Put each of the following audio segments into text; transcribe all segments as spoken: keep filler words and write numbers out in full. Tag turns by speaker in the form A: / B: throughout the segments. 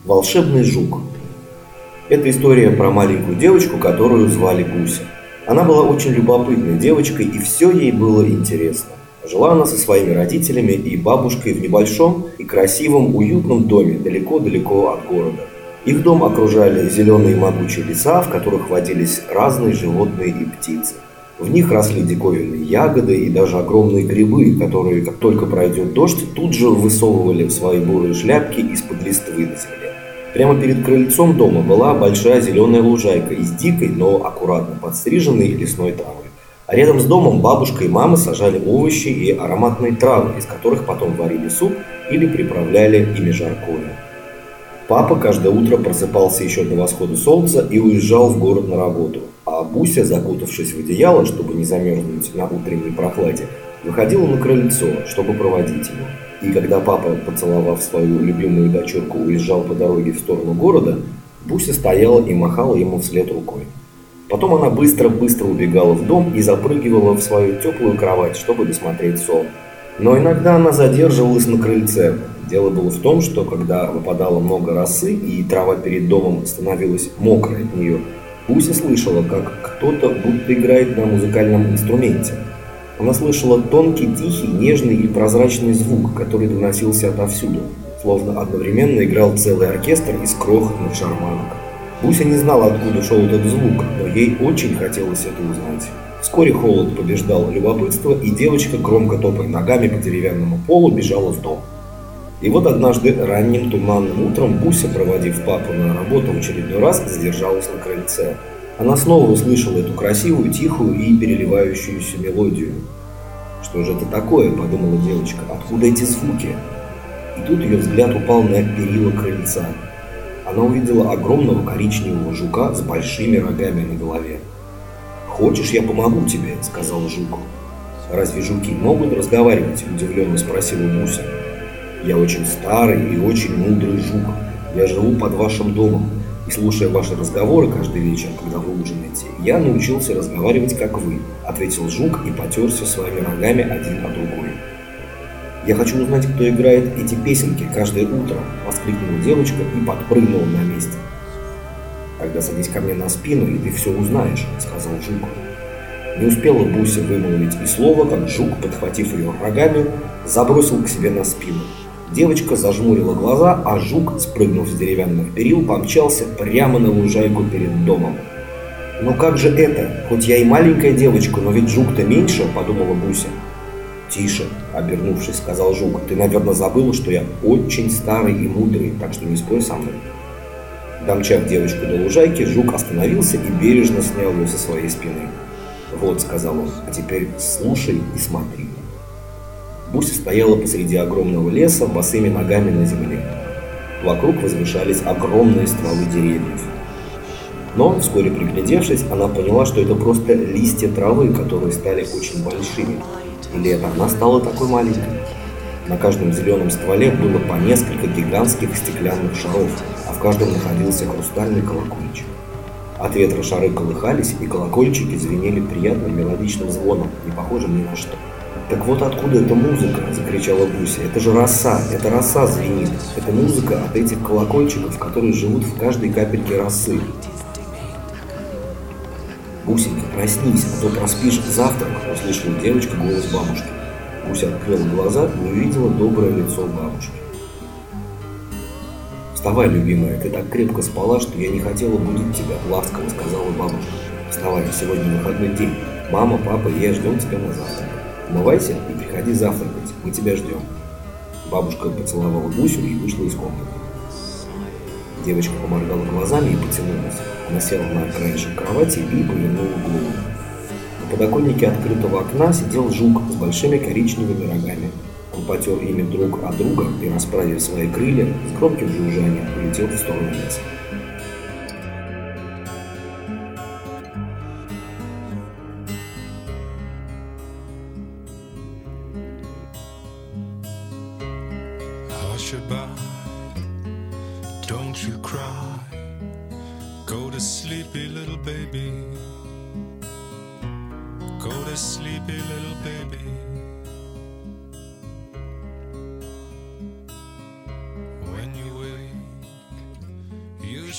A: Волшебный жук. Это история про маленькую девочку, которую звали Буся. Она была очень любопытной девочкой, и все ей было интересно. Жила она со своими родителями и бабушкой в небольшом и красивом уютном доме далеко-далеко от города. Их дом окружали зеленые могучие леса, в которых водились разные животные и птицы. В них росли диковинные ягоды и даже огромные грибы, которые, как только пройдет дождь, тут же высовывали свои бурые шляпки из-под листвы на земле. Прямо перед крыльцом дома была большая зеленая лужайка из дикой, но аккуратно подстриженной лесной травы. А рядом с домом бабушка и мама сажали овощи и ароматные травы, из которых потом варили суп или приправляли ими жаркое. Папа каждое утро просыпался еще до восхода солнца и уезжал в город на работу, а Буся, закутавшись в одеяло, чтобы не замерзнуть на утренней прохладе, выходила на крыльцо, чтобы проводить его. И когда папа, поцеловав свою любимую дочурку, уезжал по дороге в сторону города, Буся стояла и махала ему вслед рукой. Потом она быстро-быстро убегала в дом и запрыгивала в свою теплую кровать, чтобы досмотреть сон. Но иногда она задерживалась на крыльце. Дело было в том, что когда выпадало много росы и трава перед домом становилась мокрой от нее, Буся слышала, как кто-то будто играет на музыкальном инструменте. Она слышала тонкий, тихий, нежный и прозрачный звук, который доносился отовсюду, словно одновременно играл целый оркестр из крохотных шарманок. Буся не знала, откуда шел этот звук, но ей очень хотелось это узнать. Вскоре холод побеждал любопытство, и девочка, громко топая ногами по деревянному полу, бежала в дом. И вот однажды ранним туманным утром Буся, проводив папу на работу в очередной раз, задержалась на крыльце. Она снова услышала эту красивую, тихую и переливающуюся мелодию. «Что же это такое?» – подумала девочка. «Откуда эти звуки?» И тут ее взгляд упал на перила крыльца. Она увидела огромного коричневого жука с большими рогами на голове. «Хочешь, я помогу тебе?» – сказал жук. «Разве жуки могут разговаривать?» – удивленно спросила Буся. «Я очень старый и очень мудрый жук. Я живу под вашим домом. И, слушая ваши разговоры каждый вечер, когда вы ужинаете, я научился разговаривать, как вы», – ответил жук и потерся своими рогами один о другой. «Я хочу узнать, кто играет эти песенки каждое утро», – воскликнула девочка и подпрыгнула на месте. «Тогда садись ко мне на спину, и ты все узнаешь», – сказал жук. Не успела Буся вымолвить и слова, как жук, подхватив ее рогами, забросил к себе на спину. Девочка зажмурила глаза, а жук, спрыгнув с деревянных перил, помчался прямо на лужайку перед домом. «Но как же это? Хоть я и маленькая девочка, но ведь жук-то меньше», – подумала Буся. «Тише», – обернувшись, сказал жук, – «ты, наверное, забыла, что я очень старый и мудрый, так что не спорь со мной». Домчав девочку до лужайки, жук остановился и бережно снял ее со своей спины. «Вот», – сказал он, – «а теперь слушай и смотри». Буся стояла посреди огромного леса, босыми ногами на земле. Вокруг возвышались огромные стволы деревьев. Но, вскоре приглядевшись, она поняла, что это просто листья травы, которые стали очень большими. Или это она стала такой маленькой? На каждом зеленом стволе было по несколько гигантских стеклянных шаров, а в каждом находился хрустальный колокольчик. От ветра шары колыхались, и колокольчики звенели приятным мелодичным звоном, не похожим ни на что. «Так вот откуда эта музыка?» – закричала Буся. «Это же роса, это роса звенит. Это музыка от этих колокольчиков, которые живут в каждой капельке росы». «Бусенька, проснись, а то проспишь завтрак», – услышала девочка голос бабушки. Буся открыла глаза и увидела доброе лицо бабушки. «Вставай, любимая, ты так крепко спала, что я не хотела будить тебя», – ласково сказала бабушка. «Вставай, сегодня выходной день. Мама, папа и я ждем тебя на завтрак. Умывайся и приходи завтракать, мы тебя ждем». Бабушка поцеловала Бусю и вышла из комнаты. Девочка поморгала глазами и потянулась. Она села на краешек кровати и повернула голову. На подоконнике открытого окна сидел жук с большими коричневыми рогами. Он потер ими друг от друга и, расправив свои крылья, с громким жужжанием полетел в сторону леса.
B: Don't you cry, go to sleepy little baby, go to sleepy little baby. When you wake,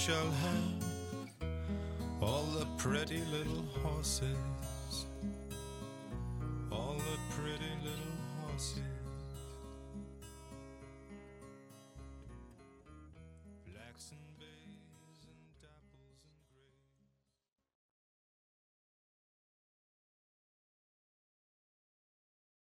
B: shall have all the pretty little horses.